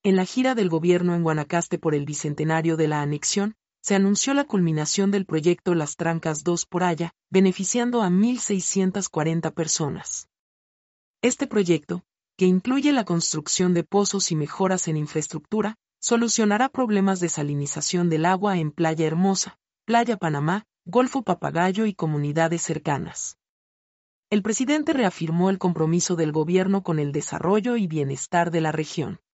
En la gira del gobierno en Guanacaste por el bicentenario de la anexión, se anunció la culminación del proyecto Las Trancas 2 por Haya, beneficiando a 1.640 personas. Este proyecto, que incluye la construcción de pozos y mejoras en infraestructura, solucionará problemas de salinización del agua en Playa Hermosa, Playa Panamá, Golfo Papagayo y comunidades cercanas. El presidente reafirmó el compromiso del gobierno con el desarrollo y bienestar de la región.